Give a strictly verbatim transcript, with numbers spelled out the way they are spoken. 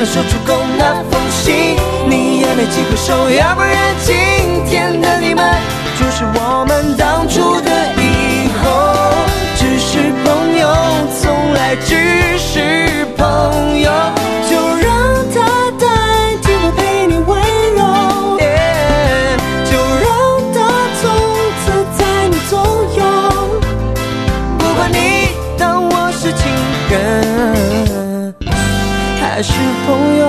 能说出口那封信，你也没机会收，要不然今天的你们就是我们当初的以后，只是朋友，从来只是朋友，就让他代替我陪你温柔， yeah, 就让他从此在你左右，不管你当我是情人还是朋友。